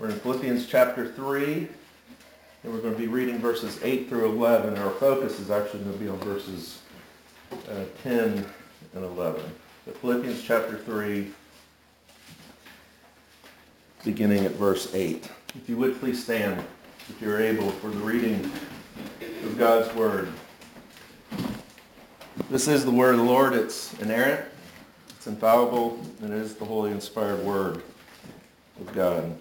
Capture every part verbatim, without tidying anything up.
We're in Philippians chapter three, and we're going to be reading verses eight through eleven. Our focus is actually going to be on verses uh, ten and eleven. But Philippians chapter three, beginning at verse eight. If you would please stand, if you're able, for the reading of God's Word. This is the Word of the Lord. It's inerrant, it's infallible, and it is the holy inspired Word of God.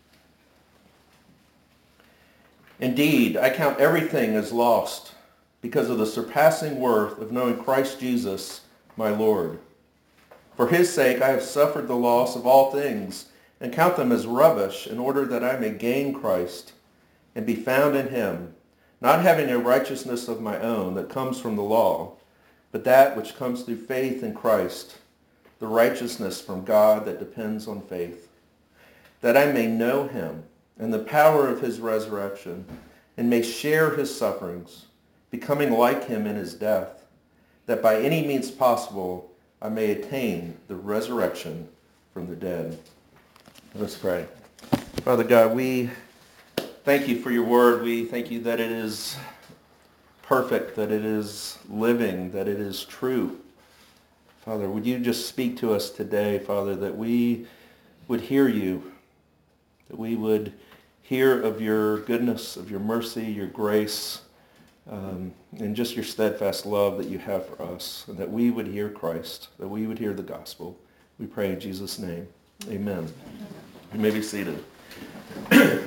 Indeed, I count everything as lost because of the surpassing worth of knowing Christ Jesus, my Lord. For his sake I have suffered the loss of all things and count them as rubbish in order that I may gain Christ and be found in him, not having a righteousness of my own that comes from the law, but that which comes through faith in Christ, the righteousness from God that depends on faith, that I may know him and the power of his resurrection, and may share his sufferings, becoming like him in his death, that by any means possible I may attain the resurrection from the dead. Let's pray. Father God, we thank you for your word. We thank you that it is perfect, that it is living, that it is true. Father, would you just speak to us today, Father, that we would hear you, that we would hear of your goodness, of your mercy, your grace, um, and just your steadfast love that you have for us, and that we would hear Christ, that we would hear the gospel. We pray in Jesus' name. Amen. You may be seated. Well,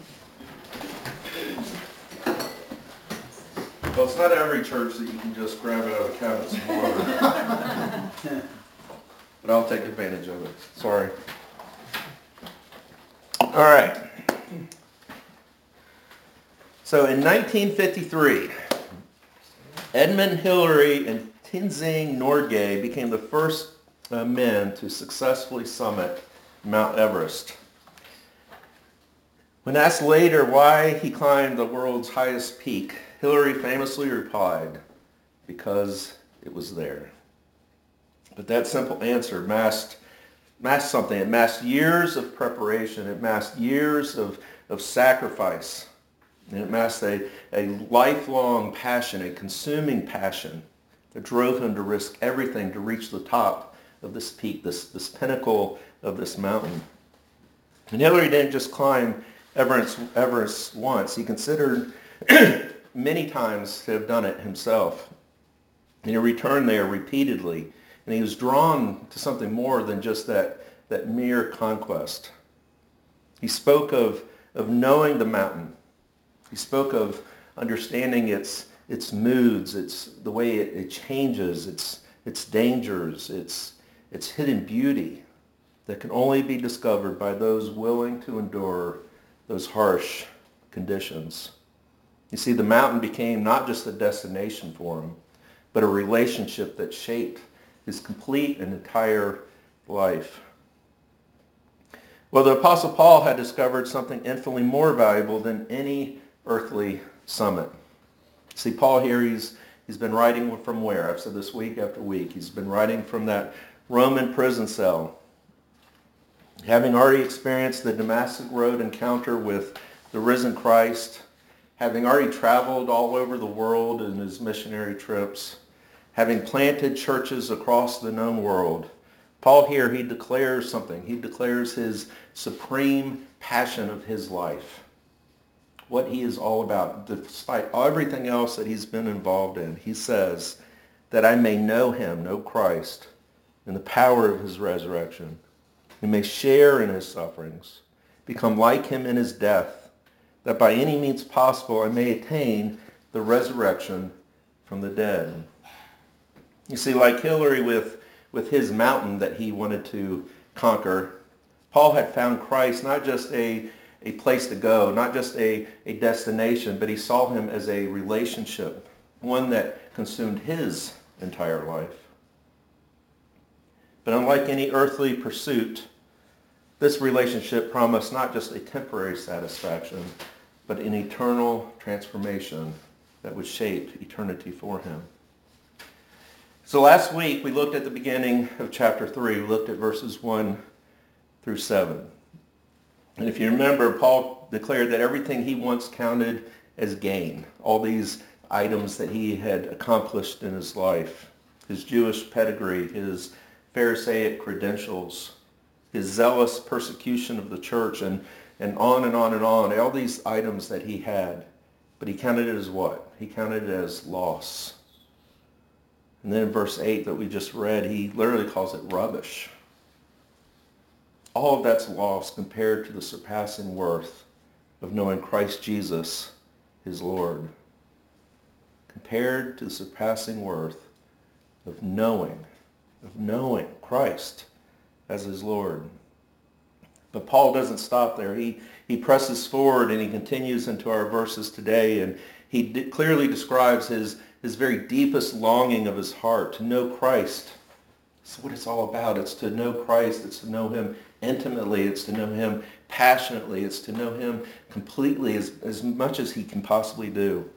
it's not every church that you can just grab out of a cabinet some water. But I'll take advantage of it. Sorry. All right. So in nineteen fifty-three, Edmund Hillary and Tenzing Norgay became the first uh, men to successfully summit Mount Everest. When asked later why he climbed the world's highest peak, Hillary famously replied, because it was there. But that simple answer masked, masked something. It masked years of preparation. It masked years of, of sacrifice. And it masked a, a lifelong passion, a consuming passion that drove him to risk everything to reach the top of this peak, this, this pinnacle of this mountain. And Hillary didn't just climb Everest, Everest once. He considered many times to have done it himself. And he returned there repeatedly. And he was drawn to something more than just that, that mere conquest. He spoke of, of knowing the mountain. He spoke of understanding its its moods, its the way it, it changes, its its dangers, its its hidden beauty that can only be discovered by those willing to endure those harsh conditions. You see, the mountain became not just a destination for him, but a relationship that shaped his complete and entire life. Well, the Apostle Paul had discovered something infinitely more valuable than any earthly summit. See, Paul here, he's, he's been writing from where? I've said this week after week. He's been writing from that Roman prison cell. Having already experienced the Damascus Road encounter with the risen Christ, having already traveled all over the world in his missionary trips, having planted churches across the known world, Paul here, he declares something. He declares his supreme passion of his life, what he is all about, despite everything else that he's been involved in. He says, that I may know him, know Christ, and the power of his resurrection, and may share in his sufferings, become like him in his death, that by any means possible I may attain the resurrection from the dead. You see, like Hillary with, with his mountain that he wanted to conquer, Paul had found Christ not just a a place to go, not just a, a destination, but he saw him as a relationship, one that consumed his entire life. But unlike any earthly pursuit, this relationship promised not just a temporary satisfaction, but an eternal transformation that would shape eternity for him. So last week we looked at the beginning of chapter three. We looked at verses one through seven. And if you remember, Paul declared that everything he once counted as gain, all these items that he had accomplished in his life, his Jewish pedigree, his Pharisaic credentials, his zealous persecution of the church, and, and on and on and on, all these items that he had. But he counted it as what? He counted it as loss. And then in verse eight that we just read, he literally calls it rubbish. All of that's lost compared to the surpassing worth of knowing Christ Jesus, his Lord. Compared to the surpassing worth of knowing, of knowing Christ as his Lord. But Paul doesn't stop there. He, he presses forward and he continues into our verses today, and he de- clearly describes his, his very deepest longing of his heart to know Christ. That's what it's all about. It's to know Christ. It's to know him intimately. It's to know him passionately. It's to know him completely, as, as much as he can possibly do.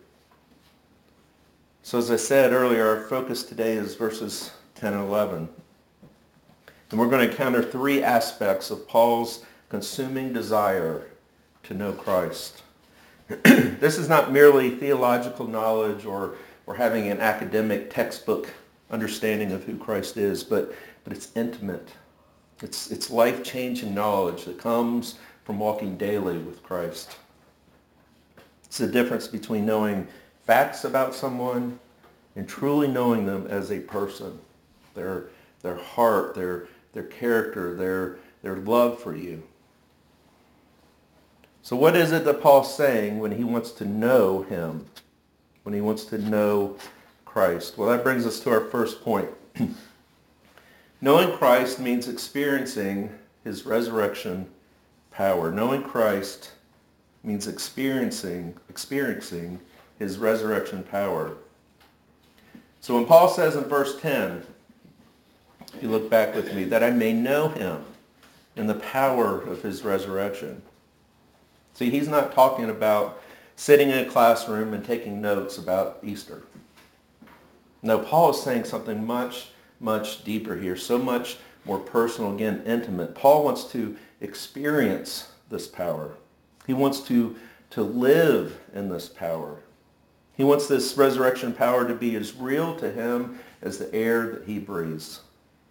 So as I said earlier, our focus today is verses ten and eleven. And we're going to encounter three aspects of Paul's consuming desire to know Christ. This is not merely theological knowledge or, or having an academic textbook understanding of who Christ is, but, but it's intimate. It's, it's life-changing knowledge that comes from walking daily with Christ. It's the difference between knowing facts about someone and truly knowing them as a person, their, their heart, their, their character, their, their love for you. So what is it that Paul's saying when he wants to know him, when he wants to know Christ? Well, that brings us to our first point. Knowing Christ means experiencing his resurrection power. Knowing Christ means experiencing, experiencing his resurrection power. So when Paul says in verse ten, if you look back with me, that I may know him in the power of his resurrection. See, he's not talking about sitting in a classroom and taking notes about Easter. No, Paul is saying something much, much deeper here, so much more personal, again, intimate. Paul wants to experience this power. He wants to, to live in this power. He wants this resurrection power to be as real to him as the air that he breathes.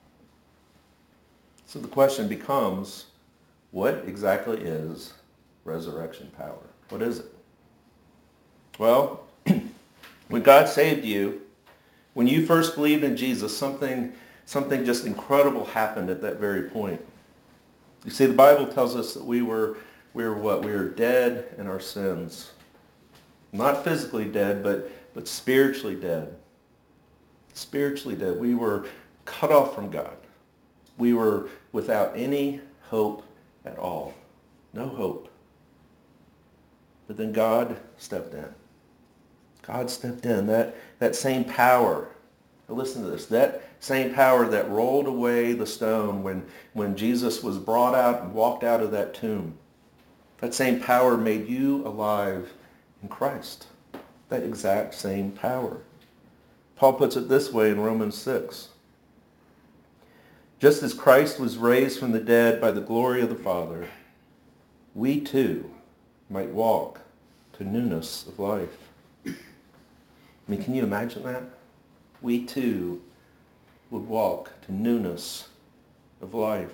So the question becomes, what exactly is resurrection power? What is it? Well, when God saved you, when you first believed in Jesus, something, something just incredible happened at that very point. You see, the Bible tells us that we were, we were what? We were dead in our sins. Not physically dead, but, but spiritually dead. Spiritually dead. We were cut off from God. We were without any hope at all. No hope. But then God stepped in. God stepped in. That, that same power, now listen to this, that same power that rolled away the stone when, when Jesus was brought out and walked out of that tomb, that same power made you alive in Christ. That exact same power. Paul puts it this way in Romans six. Just as Christ was raised from the dead by the glory of the Father, we too might walk to newness of life. I mean, can you imagine that? We too would walk to newness of life.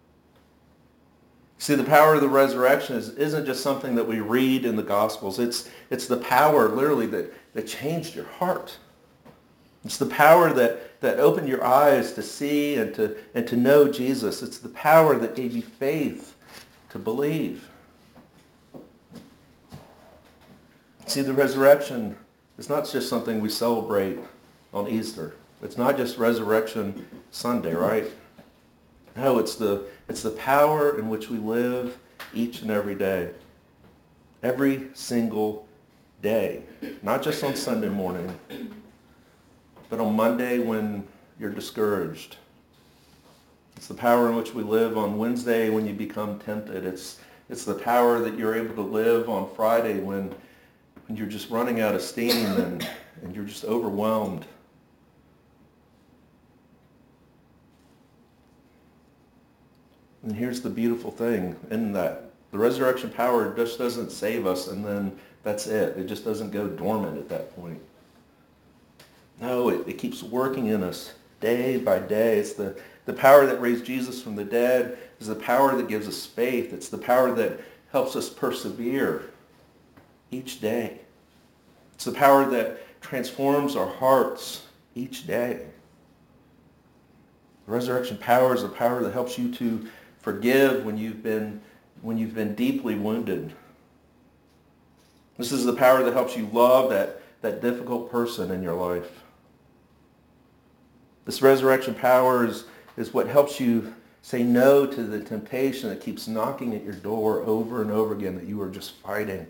See, the power of the resurrection is, isn't just something that we read in the Gospels. It's, it's the power, literally, that, that changed your heart. It's the power that, that opened your eyes to see and to, and to know Jesus. It's the power that gave you faith to believe. See, the resurrection is not just something we celebrate on Easter. It's not just Resurrection Sunday, right? No, it's the, it's the power in which we live each and every day. Every single day. Not just on Sunday morning, but on Monday when you're discouraged. It's the power in which we live on Wednesday when you become tempted. It's, it's the power that you're able to live on Friday when, when you're just running out of steam and, and you're just overwhelmed. And here's the beautiful thing in that. The resurrection power just doesn't save us and then that's it. It just doesn't go dormant at that point. No, it, it keeps working in us day by day. It's the, the power that raised Jesus from the dead. It's the power that gives us faith. It's the power that helps us persevere each day. It's the power that transforms our hearts each day. The resurrection power is the power that helps you to forgive when you've been, when you've been deeply wounded. This is the power that helps you love that, that difficult person in your life. This resurrection power is, is what helps you say no to the temptation that keeps knocking at your door over and over again that you are just fighting.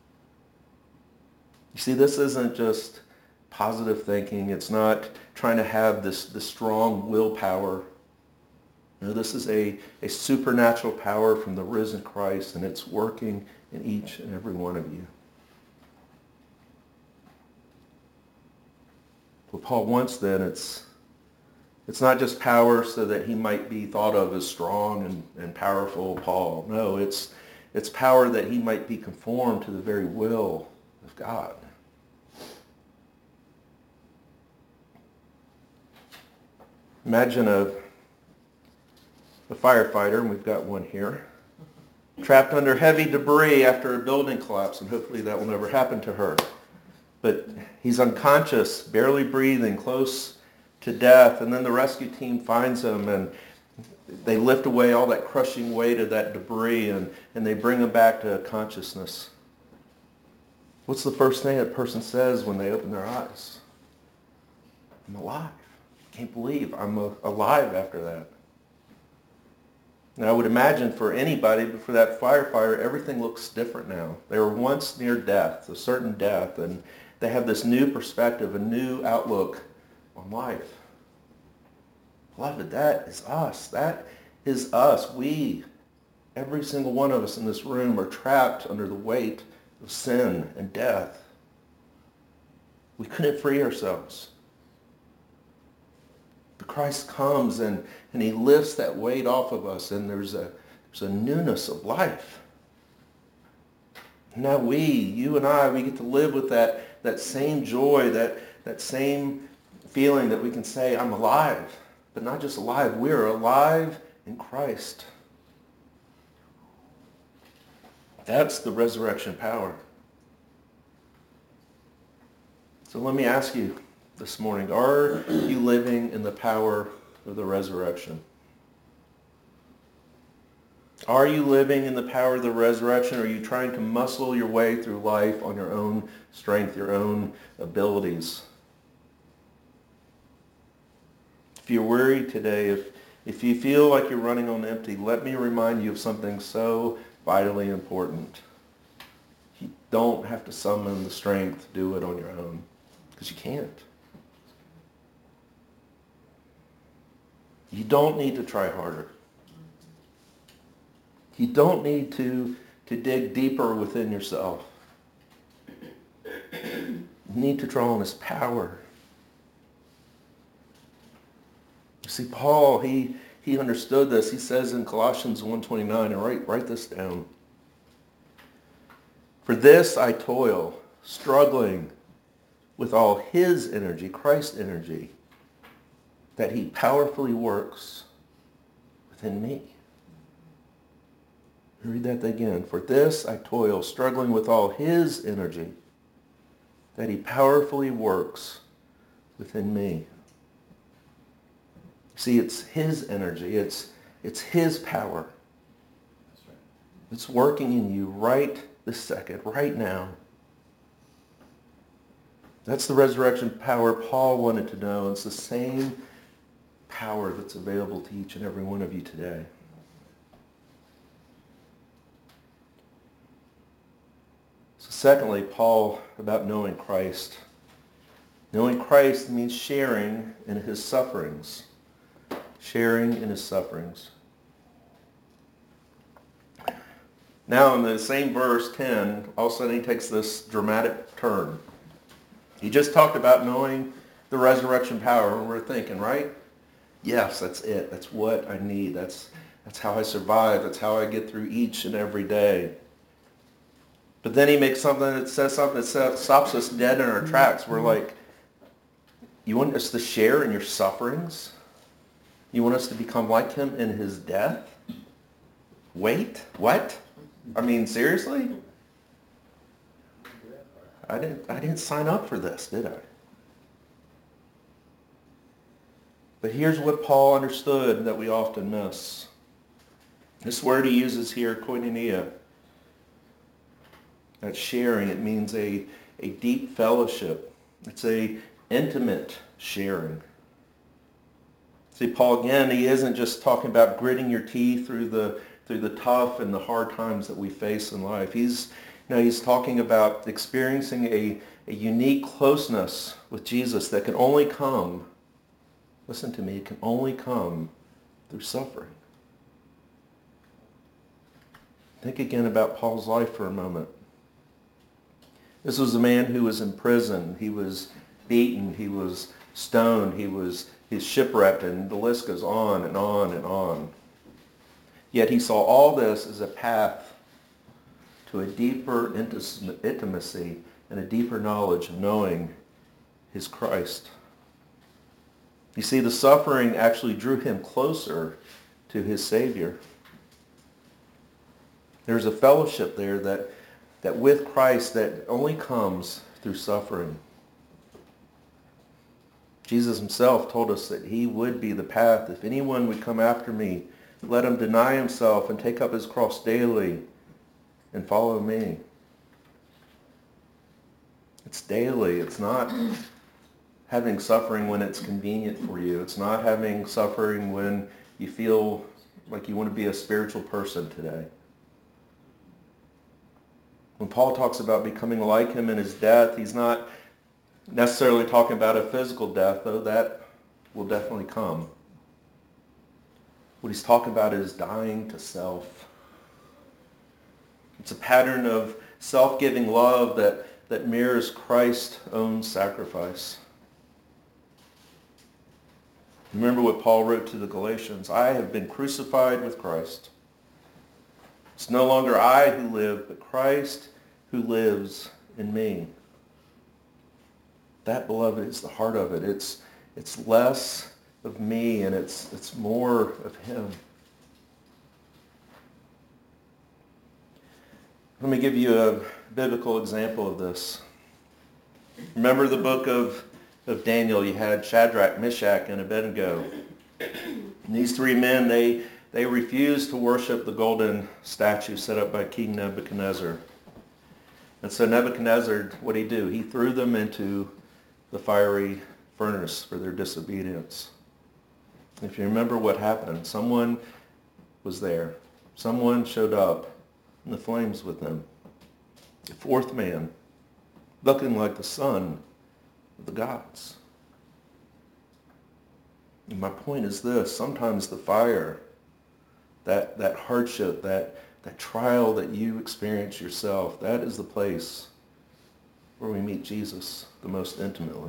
You see, this isn't just positive thinking. It's not trying to have this, this strong willpower. No, this is a, a supernatural power from the risen Christ, and it's working in each and every one of you. What Paul wants then, it's it's not just power so that he might be thought of as strong and, and powerful Paul. No, it's it's power that he might be conformed to the very will of God. Imagine a, a firefighter, and we've got one here, trapped under heavy debris after a building collapse, and hopefully that will never happen to her. But he's unconscious, barely breathing, close to death, and then the rescue team finds him, and they lift away all that crushing weight of that debris, and, and they bring him back to consciousness. What's the first thing that person says when they open their eyes? I'm alive. I can't believe I'm alive after that. Now, I would imagine for anybody, but for that firefighter, everything looks different now. They were once near death, a certain death, and they have this new perspective, a new outlook on life. Beloved, that is us. That is us. We, every single one of us in this room, are trapped under the weight of sin and death. We couldn't free ourselves. But Christ comes and, and he lifts that weight off of us, and there's a, there's a newness of life. Now we, you and I, we get to live with that, that same joy, that, that same feeling that we can say, I'm alive. But not just alive, we're alive in Christ. That's the resurrection power. So let me ask you this morning, are you living in the power of the resurrection? Are you living in the power of the resurrection, or are you trying to muscle your way through life on your own strength, your own abilities? If you're worried today, if, if you feel like you're running on empty, let me remind you of something so vitally important. You don't have to summon the strength to do it on your own, because you can't. You don't need to try harder. You don't need to, to dig deeper within yourself. You need to draw on his power. You see, Paul, he, he understood this. He says in Colossians one twenty-nine, and write, write this down. For this I toil, struggling with all his energy, Christ's energy, that he powerfully works within me. Read that again. For this I toil, struggling with all his energy, that he powerfully works within me. See, it's his energy. It's, it's his power. It's working in you right this second, right now. That's the resurrection power Paul wanted to know. It's the same power that's available to each and every one of you today. So secondly, Paul, about knowing Christ. Knowing Christ means sharing in his sufferings. Sharing in his sufferings. Now in the same verse ten, all of a sudden he takes this dramatic turn. He just talked about knowing the resurrection power, and we're thinking, right? Yes, that's it. That's what I need. That's That's how I survive. That's how I get through each and every day. But then he makes something that says something that says, stops us dead in our tracks. We're like, you want us to share in your sufferings? You want us to become like him in his death? Wait, what? I mean, seriously? I didn't, I didn't sign up for this, did I? But here's what Paul understood that we often miss. This word he uses here, koinonia, that sharing, it means a, a deep fellowship. It's a intimate sharing. See, Paul, again, he isn't just talking about gritting your teeth through the through the tough and the hard times that we face in life. He's, you know, he's talking about experiencing a, a unique closeness with Jesus that can only come, listen to me, it can only come through suffering. Think again about Paul's life for a moment. This was a man who was in prison. He was beaten. He was stoned. He was he's shipwrecked, and the list goes on and on and on. Yet he saw all this as a path to a deeper intimacy and a deeper knowledge of knowing his Christ. You see, the suffering actually drew him closer to his Savior. There's a fellowship there that, that with Christ that only comes through suffering. Jesus himself told us that he would be the path. If anyone would come after me, let him deny himself and take up his cross daily and follow me. It's daily. It's not having suffering when it's convenient for you. It's not having suffering when you feel like you want to be a spiritual person today. When Paul talks about becoming like him in his death, he's not necessarily talking about a physical death, though that will definitely come. What he's talking about is dying to self. It's a pattern of self-giving love that, that mirrors Christ's own sacrifice. Remember what Paul wrote to the Galatians, I have been crucified with Christ. It's no longer I who live, but Christ who lives in me. That, beloved, is the heart of it. It's, it's less of me and it's, it's more of him. Let me give you a biblical example of this. Remember the book of, of Daniel. You had Shadrach, Meshach, and Abednego. And these three men, they, they refused to worship the golden statue set up by King Nebuchadnezzar. And so Nebuchadnezzar, what did he do? He threw them into the fiery furnace for their disobedience. If you remember what happened, someone was there. Someone showed up in the flames with them. The fourth man, looking like the son of the gods. And my point is this, sometimes the fire, that, that hardship, that, that trial that you experience yourself, that is the place where we meet Jesus the most intimately.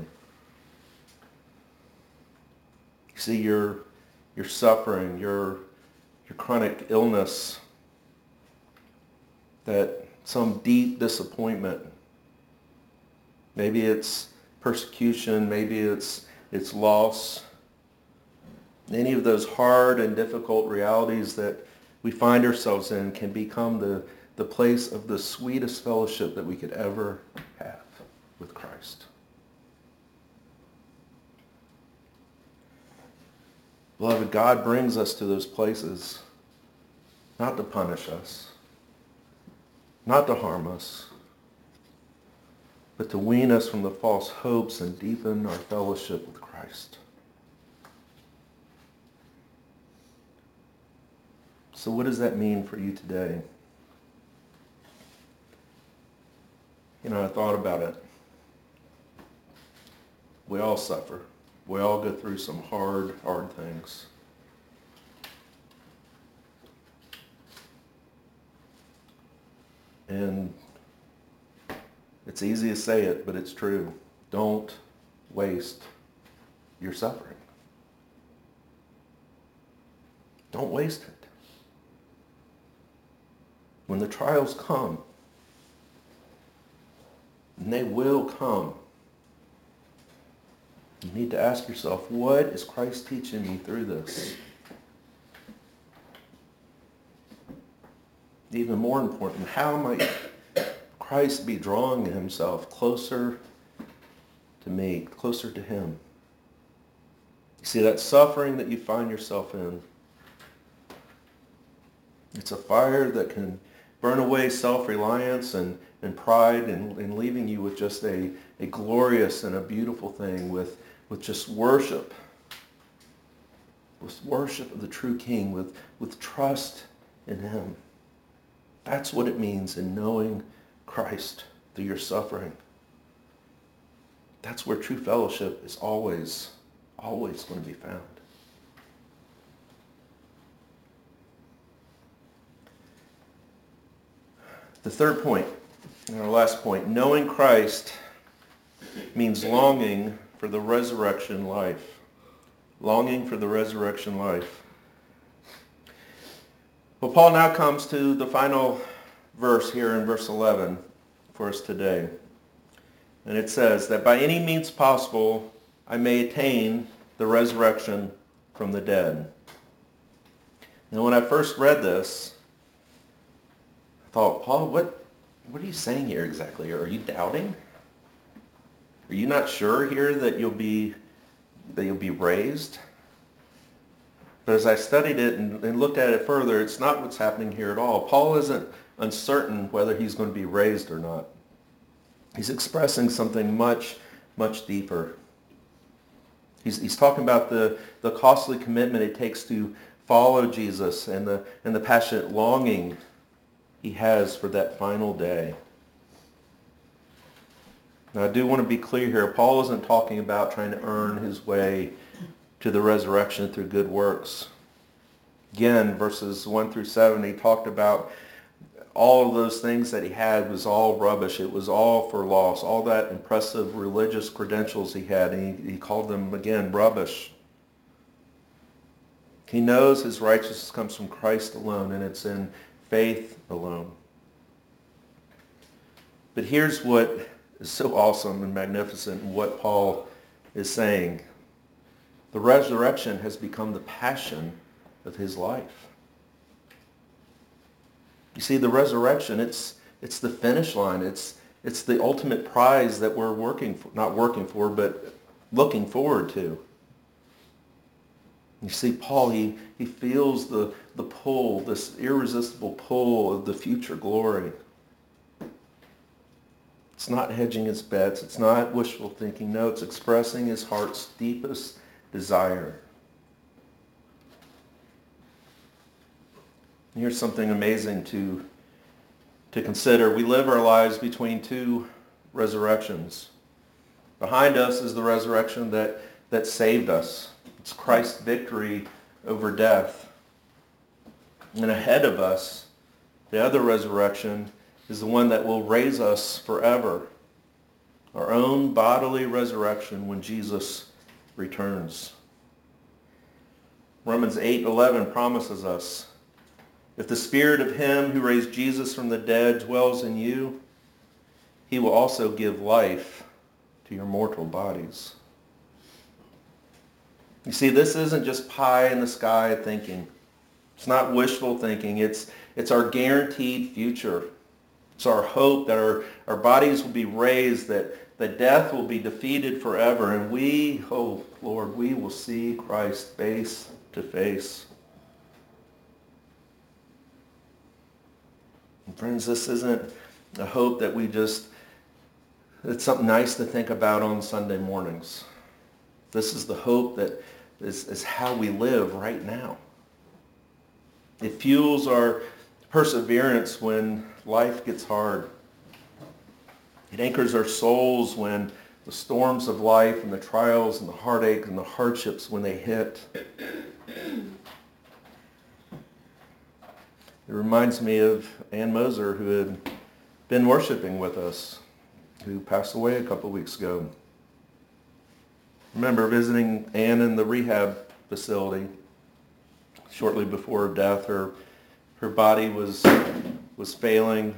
You see, your, your suffering, your, your chronic illness, that some deep disappointment, maybe it's persecution, maybe it's, it's loss, any of those hard and difficult realities that we find ourselves in can become the, the place of the sweetest fellowship that we could ever have with Christ. Beloved, God brings us to those places not to punish us, not to harm us, but to wean us from the false hopes and deepen our fellowship with Christ. So what does that mean for you today? You know, I thought about it. We all suffer. We all go through some hard, hard things. And it's easy to say it, but it's true. Don't waste your suffering. Don't waste it. when the trials come, and they will come, you need to ask yourself, what is Christ teaching me through this? Even more important, how might Christ be drawing himself closer to me, closer to him? You see, that suffering that you find yourself in, it's a fire that can burn away self-reliance and, and pride and, and leaving you with just a, a glorious and a beautiful thing with, with just worship. With worship of the true King, with, with trust in him. That's what it means in knowing Christ through your suffering. That's where true fellowship is always, always going to be found. The third point, and our last point, knowing Christ means longing for the resurrection life. Longing for the resurrection life. Well, Paul now comes to the final verse here in verse eleven for us today. And it says, that by any means possible I may attain the resurrection from the dead. And when I first read this, I thought, Paul, what, what are you saying here exactly? Are you doubting? Are you not sure here that you'll be, that you'll be raised? But as I studied it and, and looked at it further, it's not what's happening here at all. Paul isn't uncertain whether he's going to be raised or not. He's expressing something much, much deeper. He's, he's talking about the, the costly commitment it takes to follow Jesus and the, and the passionate longing he has for that final day. Now, I do want to be clear here. Paul isn't talking about trying to earn his way to the resurrection through good works. Again, verses one through seven, he talked about all of those things that he had was all rubbish. It was all for loss. All that impressive religious credentials he had, and he, he called them, again, rubbish. He knows his righteousness comes from Christ alone, and it's in faith alone. But here's what is so awesome and magnificent in what Paul is saying. The resurrection has become the passion of his life. You see, the resurrection, it's it's the finish line. It's it's the ultimate prize that we're working for, not working for, but looking forward to. You see, Paul, he, he feels the, the pull, this irresistible pull of the future glory. It's not hedging his bets. It's not wishful thinking. No, it's expressing his heart's deepest desire. And here's something amazing to, to consider. We live our lives between two resurrections. Behind us is the resurrection that, that saved us. It's Christ's victory over death. And ahead of us, the other resurrection is the one that will raise us forever. Our own bodily resurrection when Jesus returns. Romans eight eleven promises us, if the spirit of him who raised Jesus from the dead dwells in you, he will also give life to your mortal bodies. You see, this isn't just pie in the sky thinking. It's not wishful thinking. It's, it's our guaranteed future. It's our hope that our, our bodies will be raised, that, that death will be defeated forever, and we, oh Lord, we will see Christ face to face. And friends, this isn't a hope that we just, it's something nice to think about on Sunday mornings. This is the hope that is, is how we live right now. It fuels our perseverance when life gets hard. It anchors our souls when the storms of life and the trials and the heartache and the hardships when they hit. It reminds me of Ann Moser, who had been worshiping with us, who passed away a couple weeks ago. I remember visiting Ann in the rehab facility shortly before her death. Her, her body was was failing.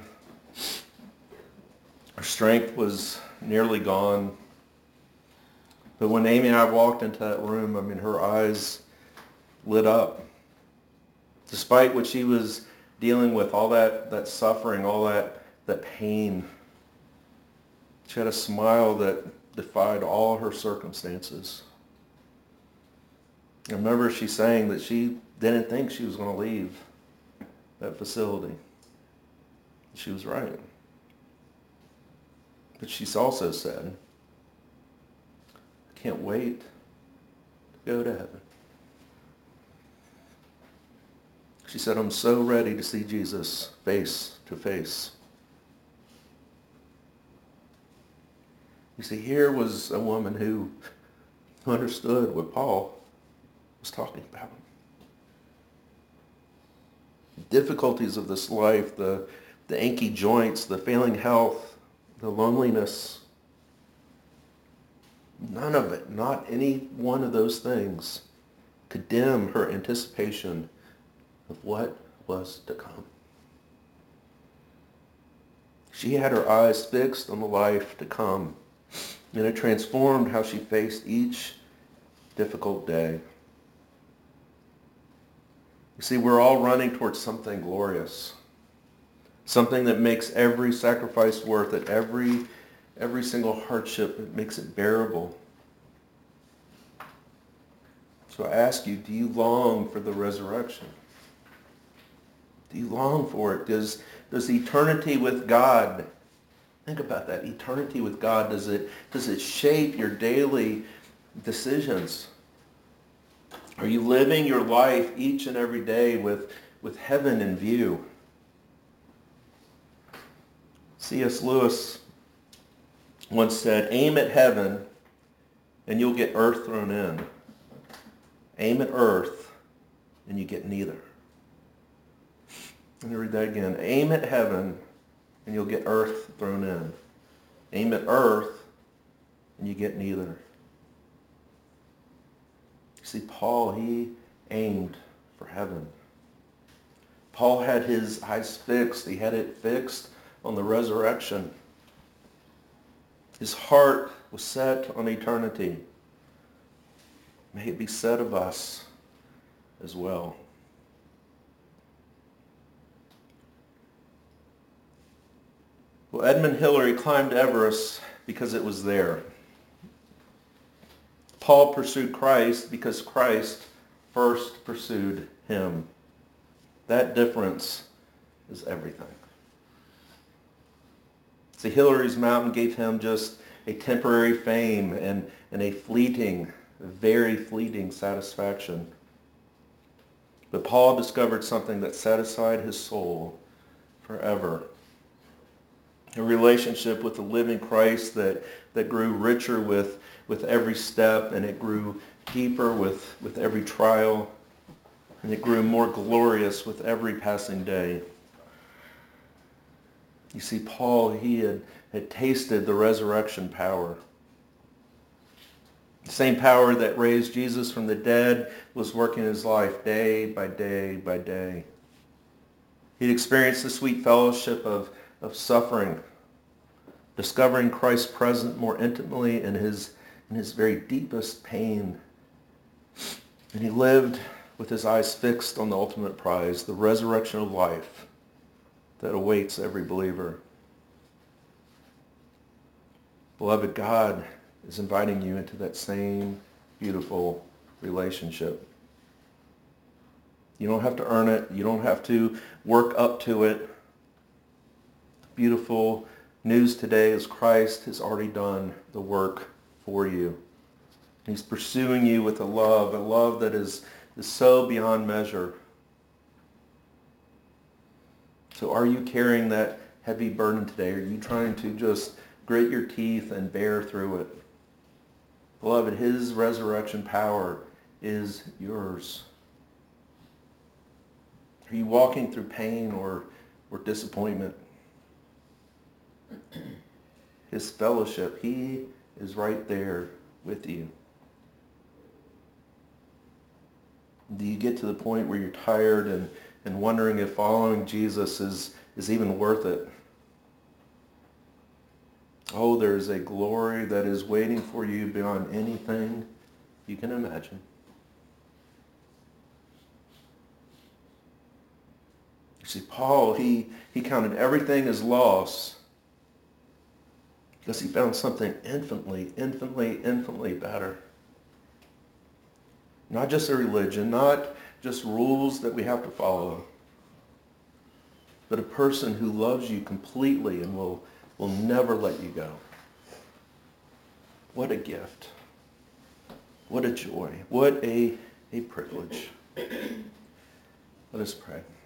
Her strength was nearly gone. But when Amy and I walked into that room, I mean, her eyes lit up. Despite what she was dealing with, all that, that suffering, all that, that pain, she had a smile that defied all her circumstances. I remember she saying that she didn't think she was going to leave that facility. She was right. But she's also said, I can't wait to go to heaven. She said, I'm so ready to see Jesus face to face. You see, here was a woman who understood what Paul was talking about. The difficulties of this life, the, the achy joints, the failing health, the loneliness, none of it, not any one of those things, could dim her anticipation of what was to come. She had her eyes fixed on the life to come, and it transformed how she faced each difficult day. You see, we're all running towards something glorious, something that makes every sacrifice worth it, every, every single hardship, it makes it bearable. So I ask you, do you long for the resurrection? Do you long for it? Does, does eternity with God, think about that, eternity with God, does it, does it shape your daily decisions? Are you living your life each and every day with, with heaven in view? C S Lewis once said, aim at heaven and you'll get earth thrown in. Aim at earth and you get neither. Let me read that again. Aim at heaven and you'll get earth thrown in. Aim at earth and you get neither. See, Paul, he aimed for heaven. Paul had his eyes fixed. He had it fixed on the resurrection. His heart was set on eternity. May it be said of us as well. Well, Edmund Hillary climbed Everest because it was there. Paul pursued Christ because Christ first pursued him. That difference is everything. See, Hillary's mountain gave him just a temporary fame and, and a fleeting, very fleeting satisfaction. But Paul discovered something that satisfied his soul forever. A relationship with the living Christ that, that grew richer with, with every step, and it grew deeper with, with every trial, and it grew more glorious with every passing day. You see, Paul, he had, had tasted the resurrection power. The same power that raised Jesus from the dead was working his life day by day by day. He'd experienced the sweet fellowship of, of suffering, discovering Christ present more intimately in his, in his very deepest pain. And he lived with his eyes fixed on the ultimate prize, the resurrection of life that awaits every believer. Beloved, God is inviting you into that same beautiful relationship. You don't have to earn it. You don't have to work up to it. The beautiful news today is Christ has already done the work for you. He's pursuing you with a love, a love that is, is so beyond measure. So are you carrying that heavy burden today? Are you trying to just grit your teeth and bear through it? Beloved, his resurrection power is yours. Are you walking through pain or, or disappointment? His fellowship, he is right there with you. Do you get to the point where you're tired and, and wondering if following Jesus is, is even worth it. Oh, there is a glory that is waiting for you beyond anything you can imagine. You see, Paul, he, he counted everything as loss because he found something infinitely, infinitely, infinitely better. Not just a religion, not just rules that we have to follow, but a person who loves you completely and will, will never let you go. What a gift. What a joy. What a, a privilege. Let us pray.